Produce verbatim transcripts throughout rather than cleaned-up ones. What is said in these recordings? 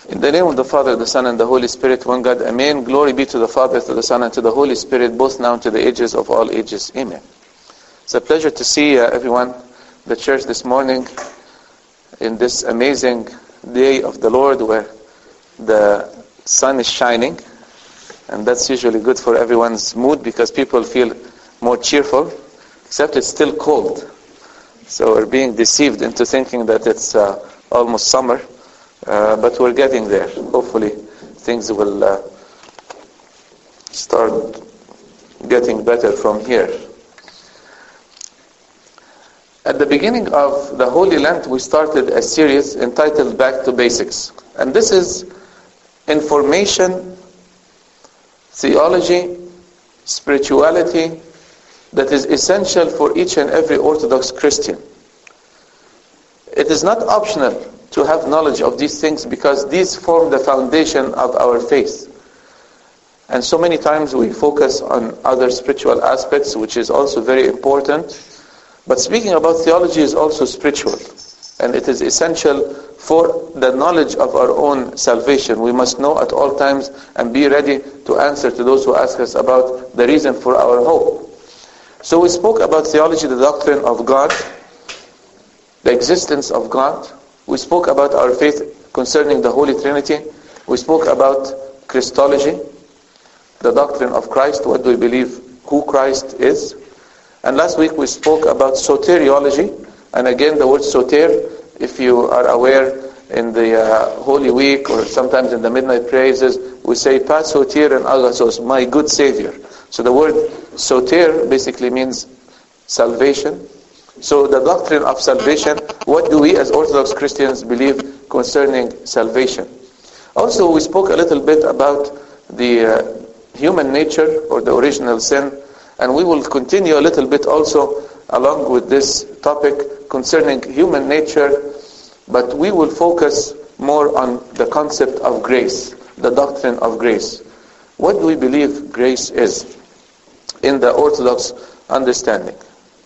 In the name of the Father, the Son, and the Holy Spirit, one God, Amen. Glory be to the Father, to the Son, and to the Holy Spirit, both now and to the ages of all ages. Amen. It's a pleasure to see uh, everyone, the church this morning, in this amazing day of the Lord where the sun is shining. And that's usually good for everyone's mood because people feel more cheerful, except it's still cold. So we're being deceived into thinking that it's uh, almost summer. Uh, but we're getting there. Hopefully things will uh, start getting better from here. At the beginning of the Holy Lent, we started a series entitled Back to Basics. And this is information, theology, spirituality that is essential for each and every Orthodox Christian. It is not optional to have knowledge of these things because these form the foundation of our faith. And so many times we focus on other spiritual aspects, which is also very important. But speaking about theology is also spiritual. And it is essential for the knowledge of our own salvation. We must know at all times and be ready to answer to those who ask us about the reason for our hope. So we spoke about theology, the doctrine of God, the existence of God. We spoke about our faith concerning the Holy Trinity. We spoke about Christology, the doctrine of Christ, what do we believe, who Christ is. And last week we spoke about soteriology. And again, the word soter, if you are aware, in the uh, Holy Week or sometimes in the midnight praises, we say, Pas soter and agathos, my good Savior. So the word soter basically means salvation. So the doctrine of salvation, what do we as Orthodox Christians believe concerning salvation? Also, we spoke a little bit about the uh, human nature or the original sin, and we will continue a little bit also along with this topic concerning human nature, but we will focus more on the concept of grace, the doctrine of grace. What do we believe grace is in the Orthodox understanding?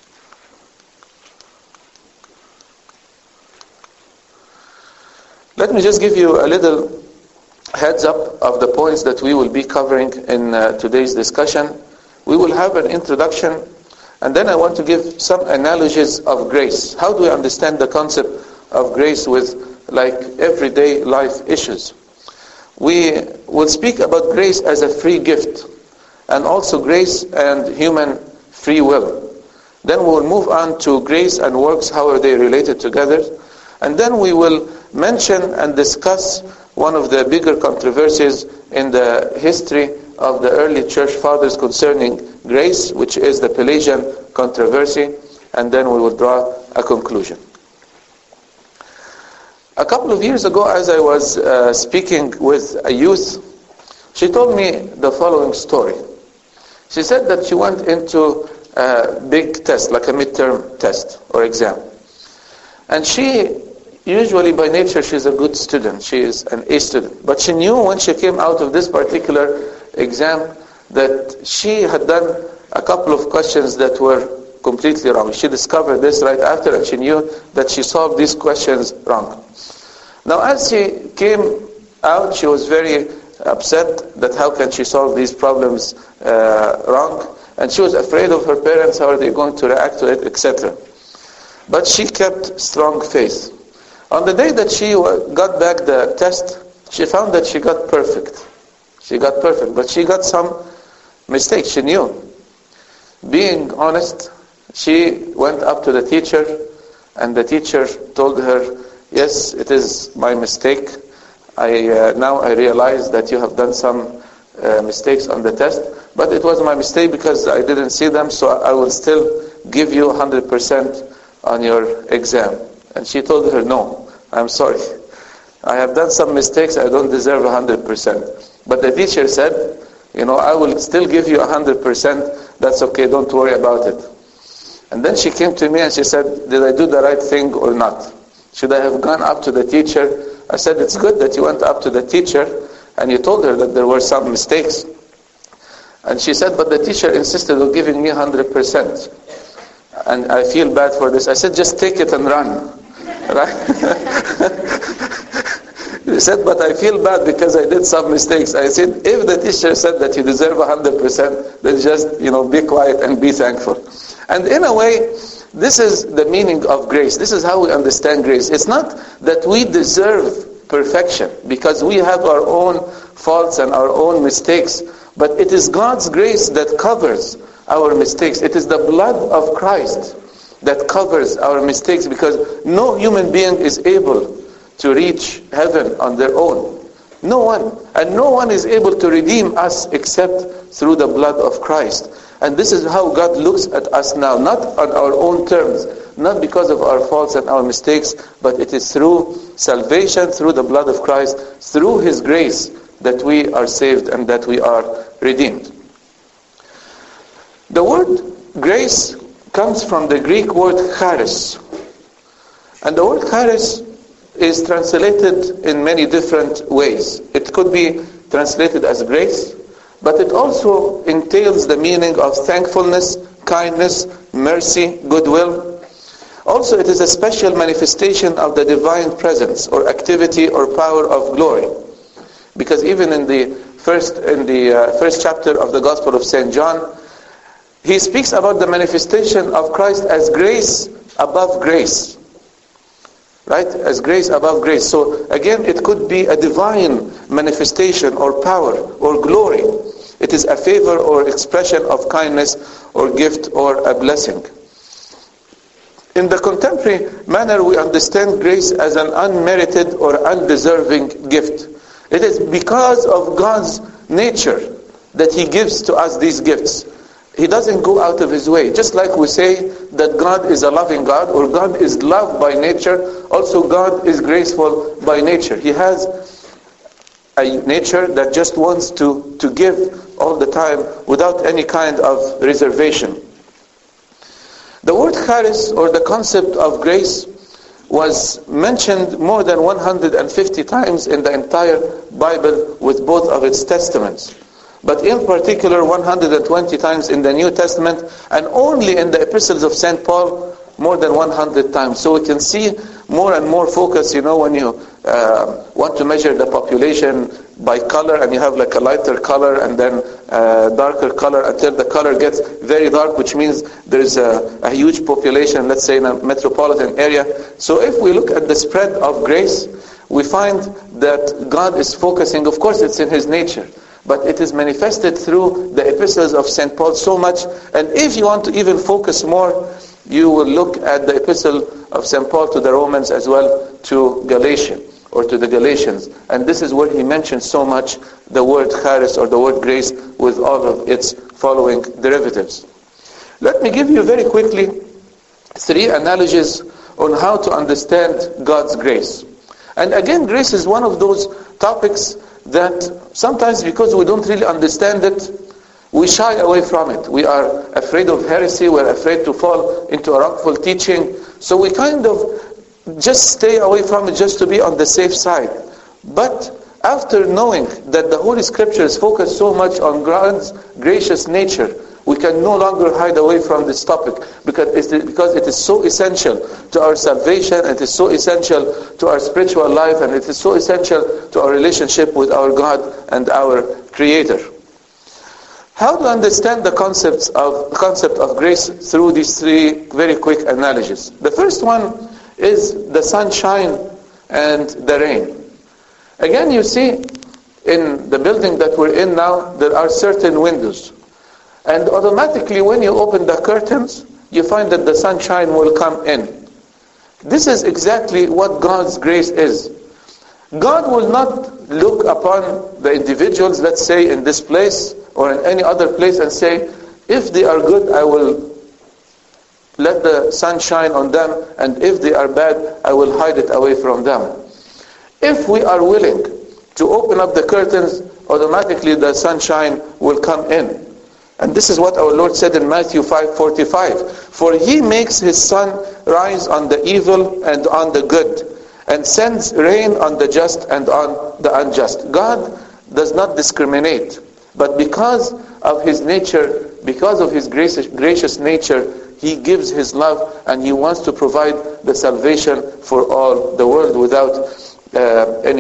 Let me just give you a little heads up of the points that we will be covering in uh, today's discussion. We will have an introduction, and then I want to give some analogies of grace. How do we understand the concept of grace with like everyday life issues? We will speak about grace as a free gift, and also grace and human free will. Then we will move on to grace and works, how are they related together? And then we will mention and discuss one of the bigger controversies in the history of the early church fathers concerning grace, which is the Pelagian controversy, and then we will draw a conclusion. A couple of years ago, as I was uh, speaking with a youth, she told me the following story. She said that she went into a big test, like a midterm test or exam. And she usually by nature she's a good student, she is an A student. But she knew when she came out of this particular exam that she had done a couple of questions that were completely wrong. She discovered this right after, and she knew that she solved these questions wrong. Now as she came out, she was very upset that how can she solve these problems uh, wrong, and she was afraid of her parents, how are they going to react to it, et cetera. But she kept strong faith. On the day that she got back the test, she found that she got perfect. She got perfect, but she got some mistakes. She knew. Being honest, she went up to the teacher, and the teacher told her, yes, it is my mistake. I uh, now I realize that you have done some uh, mistakes on the test, but it was my mistake because I didn't see them, so I will still give you one hundred percent on your exam. And she told her, no, I'm sorry. I have done some mistakes, I don't deserve one hundred percent. But the teacher said, you know, I will still give you one hundred percent, that's okay, don't worry about it. And then she came to me and she said, did I do the right thing or not? Should I have gone up to the teacher? I said, it's good that you went up to the teacher and you told her that there were some mistakes. And she said, but the teacher insisted on giving me one hundred percent. And I feel bad for this. I said, just take it and run. Right? He said, but I feel bad because I did some mistakes. I said, if the teacher said that you deserve one hundred percent, then just, you know, be quiet and be thankful. And in a way, this is the meaning of grace. This is how we understand grace. It's not that we deserve perfection because we have our own faults and our own mistakes, but it is God's grace that covers our mistakes. It is the blood of Christ that covers our mistakes, because no human being is able to reach heaven on their own. No one. And no one is able to redeem us except through the blood of Christ. And this is how God looks at us now, not on our own terms, not because of our faults and our mistakes, but it is through salvation, through the blood of Christ, through His grace, that we are saved and that we are redeemed. The word grace comes from the Greek word charis. And the word charis is translated in many different ways. It could be translated as grace, but it also entails the meaning of thankfulness, kindness, mercy, goodwill. Also, it is a special manifestation of the divine presence or activity or power of glory. Because even in the first in the uh, first chapter of the Gospel of Saint John, he speaks about the manifestation of Christ as grace above grace. Right? As grace above grace. So again, it could be a divine manifestation or power or glory. It is a favor or expression of kindness or gift or a blessing. In the contemporary manner, we understand grace as an unmerited or undeserving gift. It is because of God's nature that He gives to us these gifts. He doesn't go out of His way. Just like we say that God is a loving God, or God is loved by nature, also God is graceful by nature. He has a nature that just wants to, to give all the time without any kind of reservation. The word charis, or the concept of grace, was mentioned more than one hundred fifty times in the entire Bible with both of its testaments. But in particular, one hundred twenty times in the New Testament, and only in the epistles of Saint Paul, more than one hundred times. So we can see more and more focus, you know, when you uh, want to measure the population by color, and you have like a lighter color and then uh, darker color until the color gets very dark, which means there's a, a huge population, let's say in a metropolitan area. So if we look at the spread of grace, we find that God is focusing, of course it's in His nature, but it is manifested through the epistles of Saint Paul so much. And if you want to even focus more, you will look at the epistle of Saint Paul to the Romans as well, to Galatia, or to the Galatians. And this is where he mentions so much the word charis, or the word grace, with all of its following derivatives. Let me give you very quickly three analogies on how to understand God's grace. And again, grace is one of those topics that sometimes, because we don't really understand it, we shy away from it. We are afraid of heresy, we're afraid to fall into a wrongful teaching. So we kind of just stay away from it just to be on the safe side. But after knowing that the Holy Scriptures focus so much on God's gracious nature, we can no longer hide away from this topic, because it's, because it is so essential to our salvation, and it is so essential to our spiritual life, and it is so essential to our relationship with our God and our Creator. How to understand the concepts of concept of grace through these three very quick analogies. The first one is the sunshine and the rain. Again, you see, in the building that we're in now, there are certain windows. And automatically when you open the curtains, you find that the sunshine will come in. This is exactly what God's grace is. God will not look upon the individuals, let's say in this place or in any other place, and say, if they are good, I will let the sun shine on them, and if they are bad, I will hide it away from them. If we are willing to open up the curtains, automatically the sunshine will come in. And this is what our Lord said in Matthew five forty-five. For He makes His sun rise on the evil and on the good, and sends rain on the just and on the unjust. God does not discriminate. But because of His nature, because of His gracious, gracious nature, He gives His love, and He wants to provide the salvation for all the world without uh, any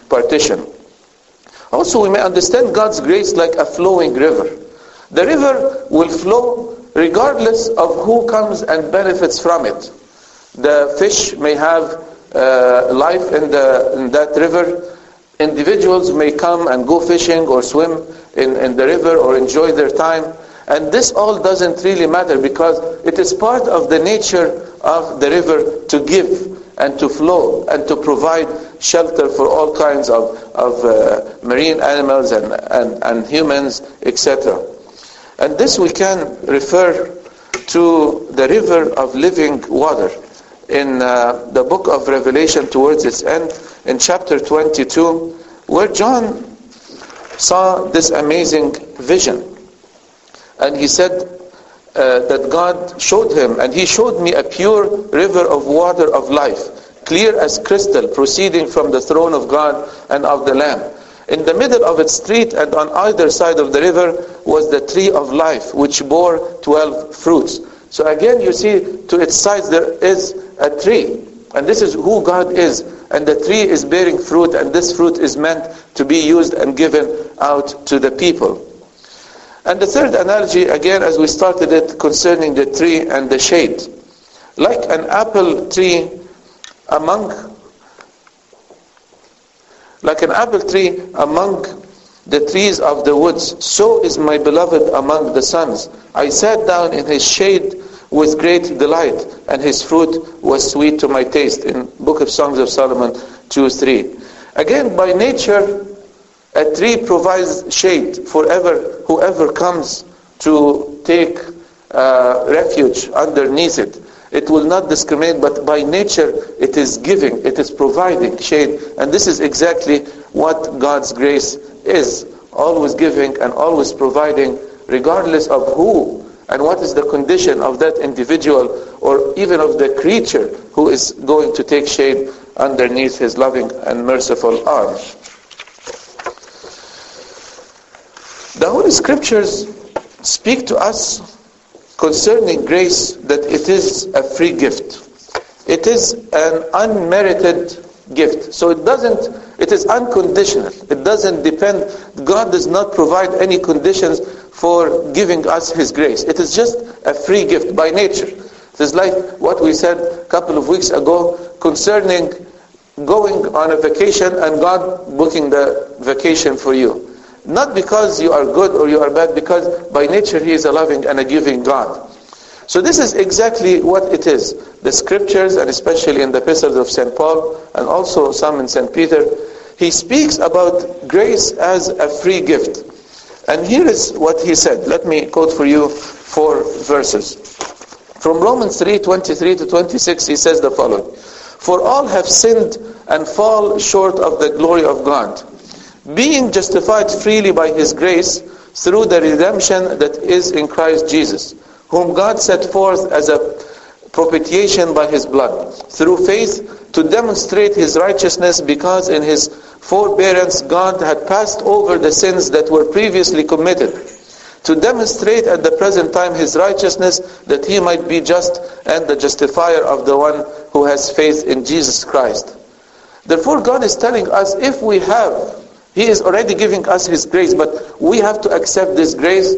partition. Also, we may understand God's grace like a flowing river. The river will flow regardless of who comes and benefits from it. The fish may have uh, life in, the, in that river. Individuals may come and go fishing or swim in, in the river or enjoy their time. And this all doesn't really matter because it is part of the nature of the river to give and to flow and to provide shelter for all kinds of, of uh, marine animals and, and, and humans, et cetera. And this we can refer to the river of living water in uh, the book of Revelation towards its end, in chapter twenty-two, where John saw this amazing vision. And he said uh, that God showed him, and he showed me a pure river of water of life, clear as crystal, proceeding from the throne of God and of the Lamb. In the middle of its street and on either side of the river was the tree of life, which bore twelve fruits. So again, you see, to its sides there is a tree. And this is who God is. And the tree is bearing fruit, and this fruit is meant to be used and given out to the people. And the third analogy, again, as we started it, concerning the tree and the shade. Like an apple tree among, like an apple tree among the trees of the woods, so is my beloved among the sons. I sat down in his shade with great delight, and his fruit was sweet to my taste. In Book of Songs of Solomon two three. Again, by nature, a tree provides shade for ever, whoever comes to take uh, refuge underneath it. It will not discriminate, but by nature it is giving, it is providing shade. And this is exactly what God's grace is. Always giving and always providing, regardless of who and what is the condition of that individual or even of the creature who is going to take shade underneath his loving and merciful arms. The Holy Scriptures speak to us concerning grace that it is a free gift. It is an unmerited gift. So it doesn't, it is unconditional. It doesn't depend, God does not provide any conditions for giving us His grace. It is just a free gift by nature. It is like what we said a couple of weeks ago concerning going on a vacation and God booking the vacation for you. Not because you are good or you are bad, because by nature He is a loving and a giving God. So this is exactly what it is. The Scriptures, and especially in the epistles of Saint Paul and also some in Saint Peter, he speaks about grace as a free gift. And here is what he said. Let me quote for you four verses. From Romans three, twenty-three to twenty-six, he says the following. For all have sinned and fall short of the glory of God, being justified freely by His grace through the redemption that is in Christ Jesus, whom God set forth as a propitiation by His blood, through faith to demonstrate His righteousness, because in His forbearance God had passed over the sins that were previously committed, to demonstrate at the present time His righteousness, that He might be just and the justifier of the one who has faith in Jesus Christ. Therefore God is telling us, if we have, He is already giving us His grace, but we have to accept this grace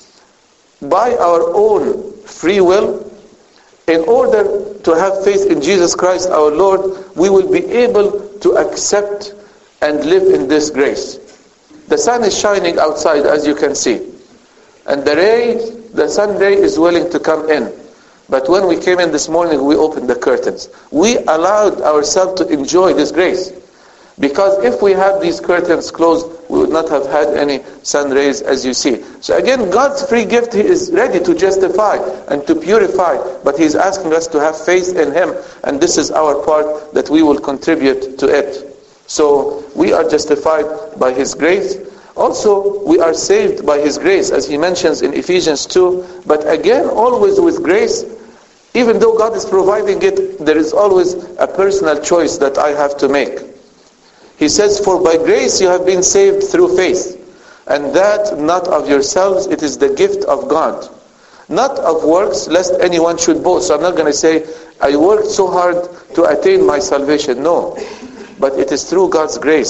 by our own free will. In order to have faith in Jesus Christ our Lord, we will be able to accept and live in this grace. The sun is shining outside, as you can see. And the ray, the sun ray is willing to come in. But when we came in this morning, we opened the curtains. We allowed ourselves to enjoy this grace. Because if we had these curtains closed, we would not have had any sun rays, as you see. So again, God's free gift, He is ready to justify and to purify. But He is asking us to have faith in Him. And this is our part, that we will contribute to it. So we are justified by His grace. Also, we are saved by His grace, as He mentions in Ephesians two. But again, always with grace, even though God is providing it, there is always a personal choice that I have to make. He says, for by grace you have been saved through faith, and that not of yourselves, it is the gift of God, not of works, lest anyone should boast. So I'm not going to say, I worked so hard to attain my salvation. No, but it is through God's grace.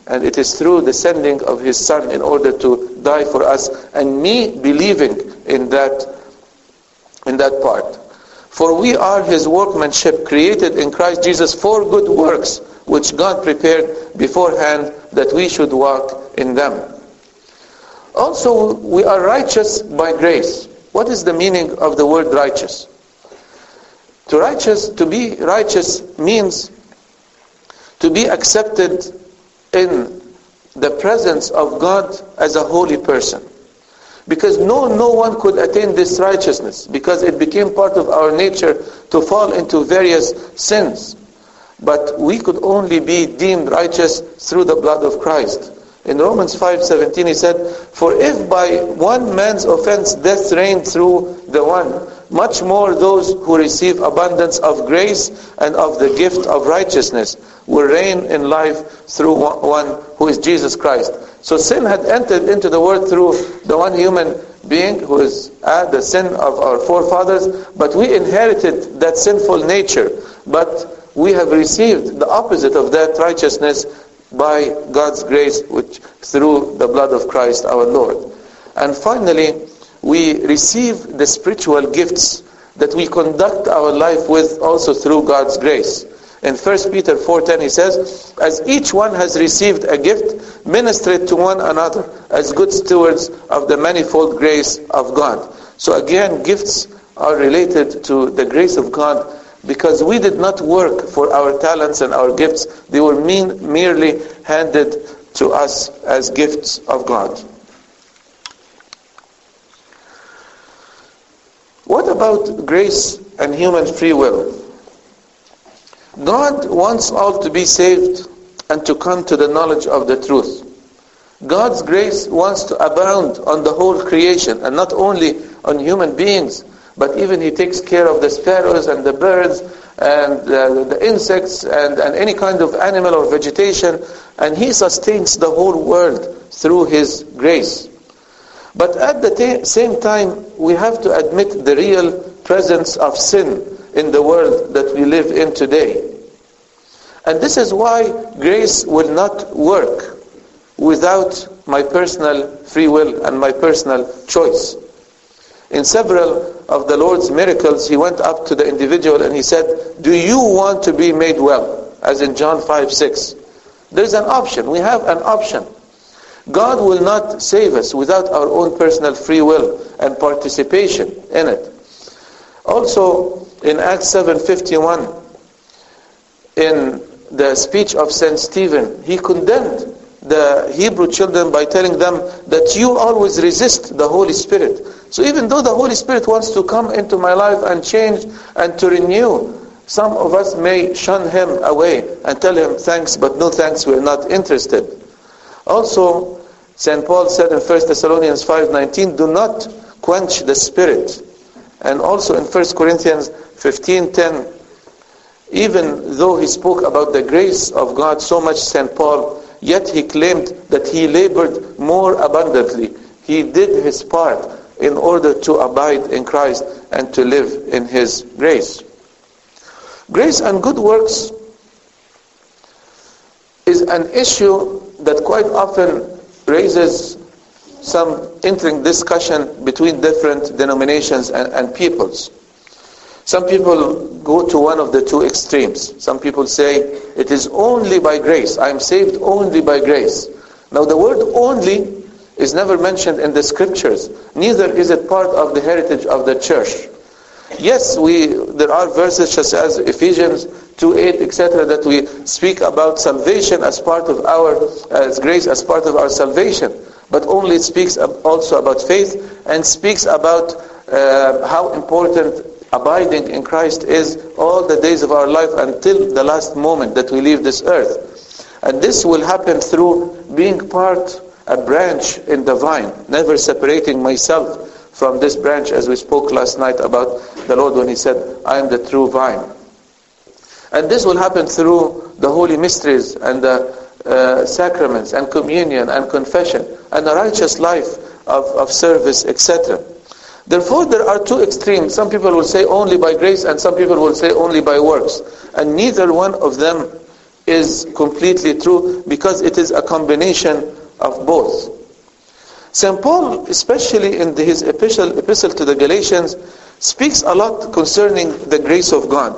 And it is through the sending of his Son in order to die for us, and me believing in that, in that part. For we are his workmanship, created in Christ Jesus for good works, which God prepared beforehand that we should walk in them. Also, we are righteous by grace. What is the meaning of the word righteous? To righteous, to be righteous means to be accepted in the presence of God as a holy person. Because no, no one could attain this righteousness, because it became part of our nature to fall into various sins. But we could only be deemed righteous through the blood of Christ. In Romans five seventeen he said, for if by one man's offense death reigned through the one, much more those who receive abundance of grace and of the gift of righteousness will reign in life through one who is Jesus Christ. So sin had entered into the world through the one human being who is uh, the sin of our forefathers, but we inherited that sinful nature. But we have received the opposite of that righteousness by God's grace, which through the blood of Christ our Lord. And finally, we receive the spiritual gifts that we conduct our life with also through God's grace. In First Peter four ten he says, as each one has received a gift, minister it to one another as good stewards of the manifold grace of God. So again, gifts are related to the grace of God, because we did not work for our talents and our gifts. They were mean, merely handed to us as gifts of God. What about grace and human free will? God wants all to be saved and to come to the knowledge of the truth. God's grace wants to abound on the whole creation, and not only on human beings, but even he takes care of the sparrows and the birds and uh, the insects and, and any kind of animal or vegetation, and he sustains the whole world through his grace. But at the t- same time, we have to admit the real presence of sin in the world that we live in today. And this is why grace will not work without my personal free will and my personal choice. In several of the Lord's miracles, he went up to the individual and he said, do you want to be made well? As in John five six. There's an option. We have an option. God will not save us without our own personal free will and participation in it. Also, in Acts seven fifty-one, in the speech of Saint Stephen, he condemned the Hebrew children by telling them that you always resist the Holy Spirit. So even though the Holy Spirit wants to come into my life and change and to renew, some of us may shun him away and tell him thanks, but no thanks, we're not interested. Also, Saint Paul said in First Thessalonians five nineteen, do not quench the Spirit. And also in First Corinthians fifteen ten, even though he spoke about the grace of God so much, Saint Paul, yet he claimed that he labored more abundantly. He did his part in order to abide in Christ and to live in his grace. Grace and good works is an issue that quite often raises some interesting discussion between different denominations and, and peoples. Some people go to one of the two extremes. Some people say, it is only by grace. I am saved only by grace. Now the word only is never mentioned in the scriptures. Neither is it part of the heritage of the church. Yes, we there are verses such as Ephesians two eight, et cetera, that we speak about salvation as part of our, as grace as part of our salvation. But only it speaks also about faith and speaks about uh, how important abiding in Christ is all the days of our life until the last moment that we leave this earth. And this will happen through being part, a branch in the vine, never separating myself from this branch, as we spoke last night about the Lord when he said, I am the true vine. And this will happen through the holy mysteries and the uh, sacraments and communion and confession and a righteous life of, of service, et cetera. Therefore, there are two extremes. Some people will say only by grace, and some people will say only by works. And neither one of them is completely true, because it is a combination of both. Saint Paul, especially in his epistle, epistle to the Galatians, speaks a lot concerning the grace of God.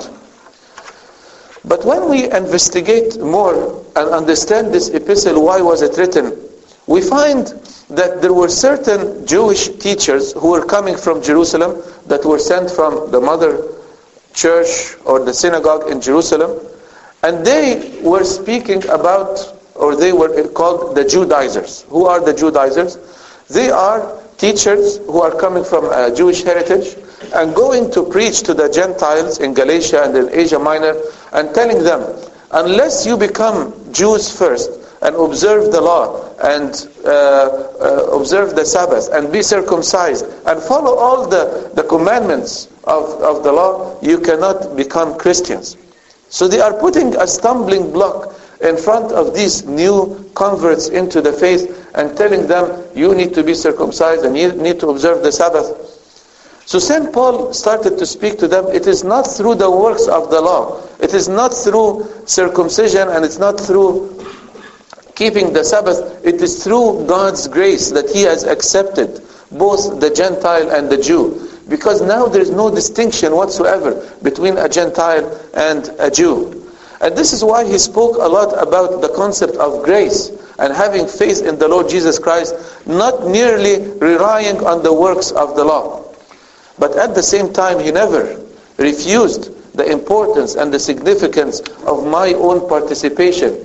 But when we investigate more and understand this epistle, why was it written, we find that there were certain Jewish teachers who were coming from Jerusalem, that were sent from the mother church or the synagogue in Jerusalem, and they were speaking about, or they were called the Judaizers. Who are the Judaizers? They are teachers who are coming from a Jewish heritage and going to preach to the Gentiles in Galatia and in Asia Minor, and telling them, unless you become Jews first and observe the law and uh, uh, observe the Sabbath and be circumcised and follow all the, the commandments of, of the law, you cannot become Christians. So they are putting a stumbling block in front of these new converts into the faith and telling them, you need to be circumcised and you need to observe the Sabbath. So Saint Paul started to speak to them. It is not through the works of the law. It is not through circumcision, and it's not through keeping the Sabbath. It is through God's grace that He has accepted both the Gentile and the Jew. Because now there is no distinction whatsoever between a Gentile and a Jew. And this is why he spoke a lot about the concept of grace and having faith in the Lord Jesus Christ, not merely relying on the works of the law. But at the same time, he never refused the importance and the significance of my own participation.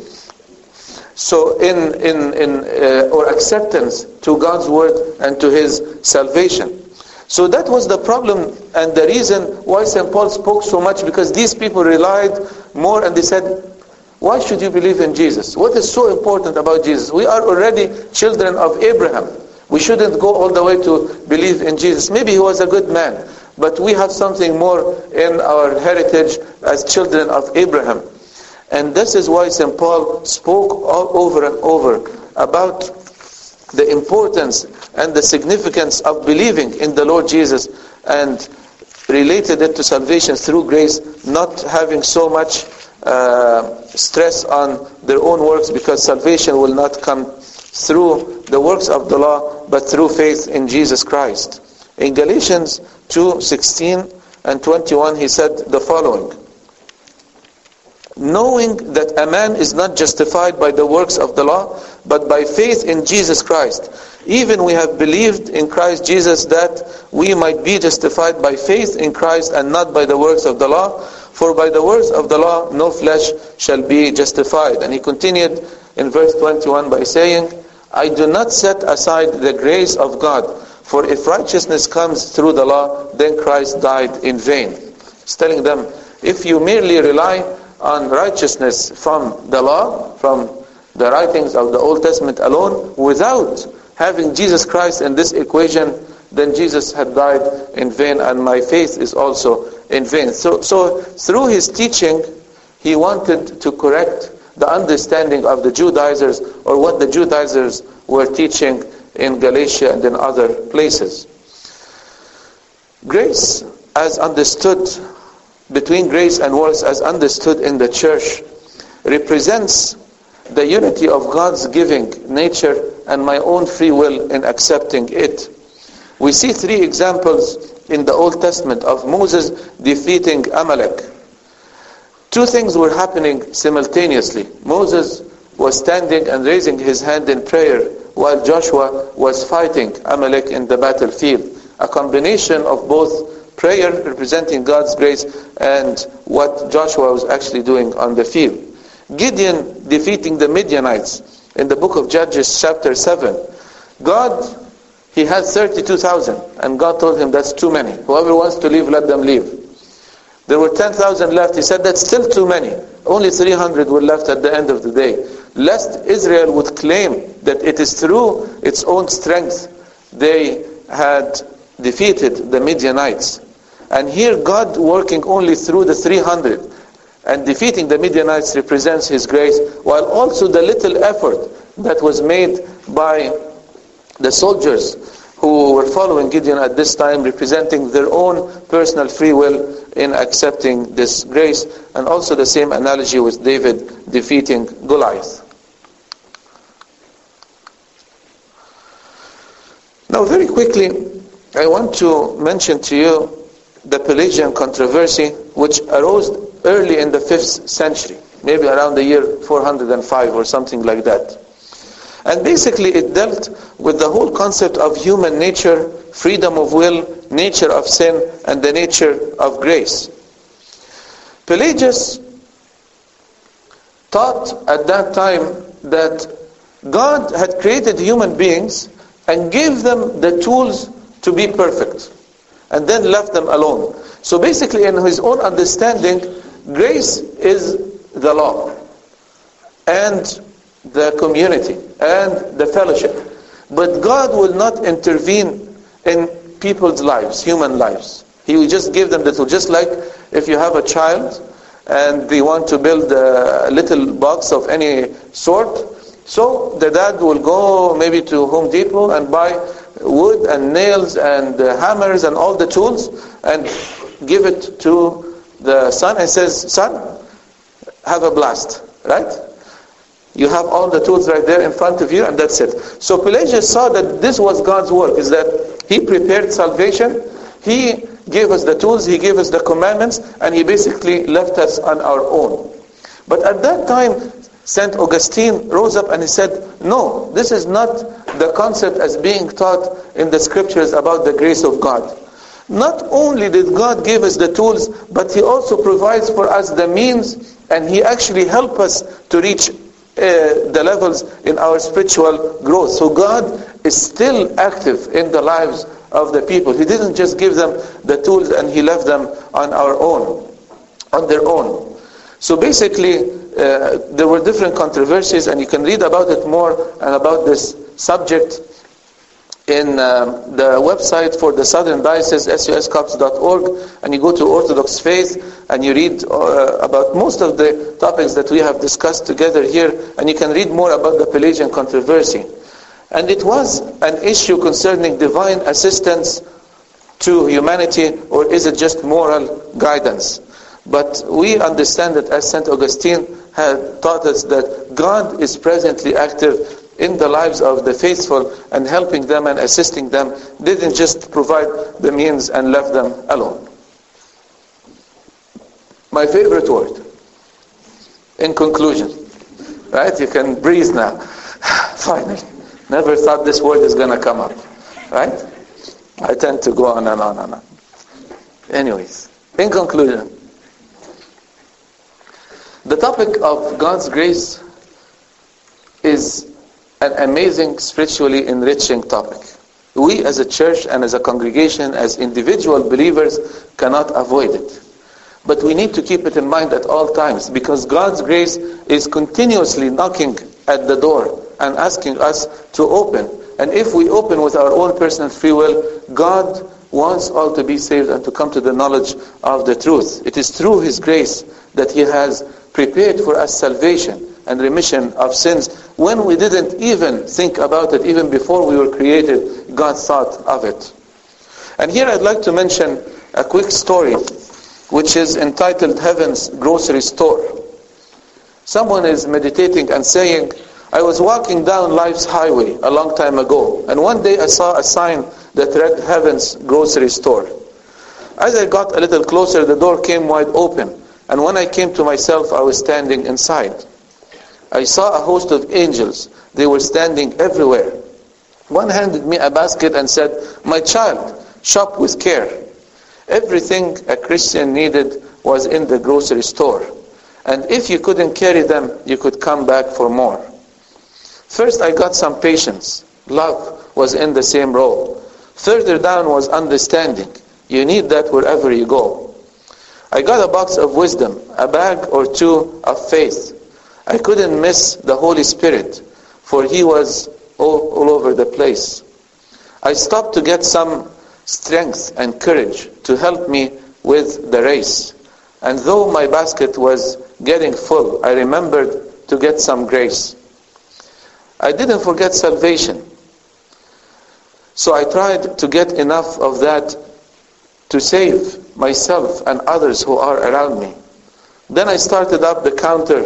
So in in in uh, or acceptance to God's word and to His salvation. So that was the problem and the reason why Saint Paul spoke so much, because these people relied more, and they said, why should you believe in Jesus? What is so important about Jesus? We are already children of Abraham. We shouldn't go all the way to believe in Jesus. Maybe he was a good man, but we have something more in our heritage as children of Abraham. And this is why Saint Paul spoke all over and over about the importance and the significance of believing in the Lord Jesus, and related it to salvation through grace, not having so much uh, stress on their own works, because salvation will not come through the works of the law, but through faith in Jesus Christ. In Galatians two sixteen and twenty-one, he said the following: knowing that a man is not justified by the works of the law, but by faith in Jesus Christ. Even we have believed in Christ Jesus, that we might be justified by faith in Christ and not by the works of the law. For by the works of the law no flesh shall be justified. And he continued in verse twenty-one by saying, I do not set aside the grace of God, for if righteousness comes through the law, then Christ died in vain. He's telling them, if you merely rely on righteousness from the law, from the writings of the Old Testament alone, without having Jesus Christ in this equation, then Jesus had died in vain, and my faith is also in vain. So, so through his teaching, he wanted to correct the understanding of the Judaizers, or what the Judaizers were teaching in Galatia and in other places. Grace, as understood, between grace and works as understood in the church, represents the unity of God's giving nature and my own free will in accepting it. We see three examples in the Old Testament of Moses defeating Amalek. Two things were happening simultaneously. Moses was standing and raising his hand in prayer, while Joshua was fighting Amalek in the battlefield. A combination of both prayer representing God's grace and what Joshua was actually doing on the field. Gideon defeating the Midianites in the book of Judges chapter seven. God, he had thirty-two thousand, and God told him, that's too many. Whoever wants to leave, let them leave. There were ten thousand left. He said, that's still too many. Only three hundred were left at the end of the day. Lest Israel would claim that it is through its own strength they had defeated the Midianites. And here God working only through the three hundred and defeating the Midianites represents His grace, while also the little effort that was made by the soldiers who were following Gideon at this time, representing their own personal free will in accepting this grace, and also the same analogy with David defeating Goliath. Now, very quickly, I want to mention to you the Pelagian controversy, which arose early in the fifth century, maybe around the year four hundred five or something like that. And basically it dealt with the whole concept of human nature, freedom of will, nature of sin, and the nature of grace. Pelagius taught at that time that God had created human beings and gave them the tools to be perfect, and then left them alone. So basically, in his own understanding, grace is the law, and the community, and the fellowship. But God will not intervene in people's lives, human lives. He will just give them the tools. Just like if you have a child, and they want to build a little box of any sort, so the dad will go maybe to Home Depot and buy wood and nails and uh, hammers and all the tools, and give it to the son and says, son, have a blast, right? You have all the tools right there in front of you, and that's it. So Pelagius saw that this was God's work, is that He prepared salvation, He gave us the tools, He gave us the commandments, and He basically left us on our own. But at that time, Saint Augustine rose up and he said, no, this is not the concept as being taught in the scriptures about the grace of God. Not only did God give us the tools, but He also provides for us the means, and He actually helps us to reach uh, the levels in our spiritual growth. So God is still active in the lives of the people. He didn't just give them the tools and He left them on our own, on their own. So basically, uh, there were different controversies, and you can read about it more and about this subject in um, the website for the Southern Diocese, S U S Copts dot org, and you go to Orthodox Faith and you read uh, about most of the topics that we have discussed together here, and you can read more about the Pelagian controversy. And it was an issue concerning divine assistance to humanity, or is it just moral guidance? But we understand that, as Saint Augustine had taught us, that God is presently active in the lives of the faithful and helping them and assisting them. Didn't just provide the means and left them alone. My favorite word. In conclusion. Right? You can breathe now. Finally. Never thought this word is going to come up. Right? I tend to go on and on and on. Anyways. In conclusion. The topic of God's grace is an amazing, spiritually enriching topic. We as a church and as a congregation, as individual believers, cannot avoid it. But we need to keep it in mind at all times, because God's grace is continuously knocking at the door and asking us to open. And if we open with our own personal free will, God wants all to be saved and to come to the knowledge of the truth. It is through His grace that He has prepared for us salvation and remission of sins when we didn't even think about it. Even before we were created, God thought of it. And here I'd like to mention a quick story which is entitled Heaven's Grocery Store. Someone is meditating and saying, I was walking down life's highway a long time ago, and one day I saw a sign that read Heaven's Grocery Store. As I got a little closer, the door came wide open, and when I came to myself, I was standing inside. I saw a host of angels. They were standing everywhere. One handed me a basket and said, my child, shop with care. Everything a Christian needed was in the grocery store. And if you couldn't carry them, you could come back for more. First I got some patience. Love was in the same row. Further down was understanding. You need that wherever you go. I got a box of wisdom, a bag or two of faith. I couldn't miss the Holy Spirit, for He was all, all over the place. I stopped to get some strength and courage to help me with the race. And though my basket was getting full, I remembered to get some grace. I didn't forget salvation. So I tried to get enough of that to save myself and others who are around me. Then I started up the counter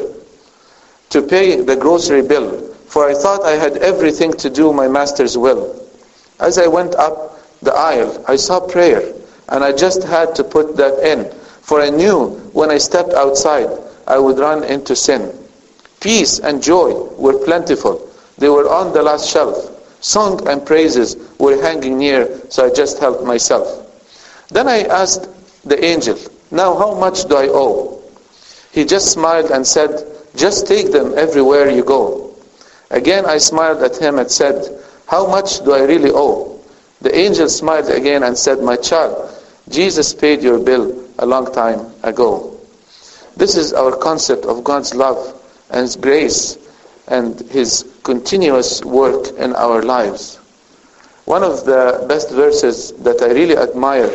to pay the grocery bill, for I thought I had everything to do my master's will. As I went up the aisle, I saw prayer, and I just had to put that in, for I knew when I stepped outside, I would run into sin. Peace and joy were plentiful. They were on the last shelf. Song and praises were hanging near, so I just helped myself. Then I asked the angel, now how much do I owe? He just smiled and said, just take them everywhere you go. Again I smiled at him and said, how much do I really owe? The angel smiled again and said, my child, Jesus paid your bill a long time ago. This is our concept of God's love and His grace and His continuous work in our lives. One of the best verses that I really admire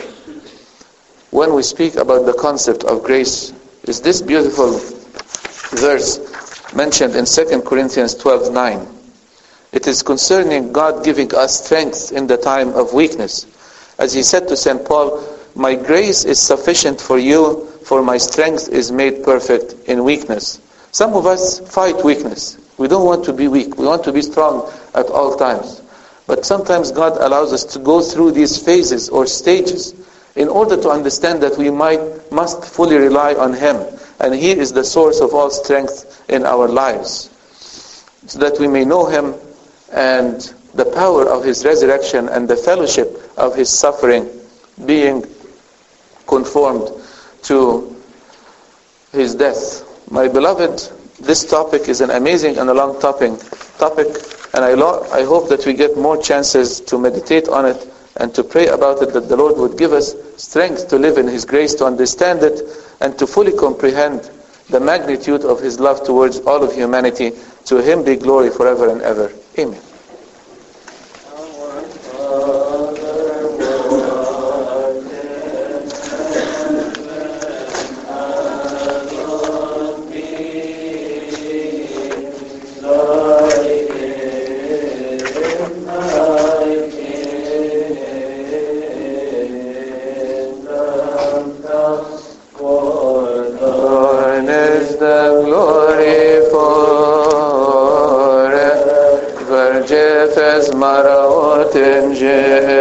when we speak about the concept of grace is this beautiful verse mentioned in Second Corinthians twelve nine. It is concerning God giving us strength in the time of weakness. As He said to Saint Paul, my grace is sufficient for you, for my strength is made perfect in weakness. Some of us fight weakness. We don't want to be weak. We want to be strong at all times. But sometimes God allows us to go through these phases or stages in order to understand that we might must fully rely on Him. And He is the source of all strength in our lives. So that we may know Him and the power of His resurrection and the fellowship of His suffering, being conformed to His death. My beloved, this topic is an amazing and a long topic, topic and I, lo- I hope that we get more chances to meditate on it and to pray about it, that the Lord would give us strength to live in His grace, to understand it, and to fully comprehend the magnitude of His love towards all of humanity. To Him be glory forever and ever. Amen. Maraot in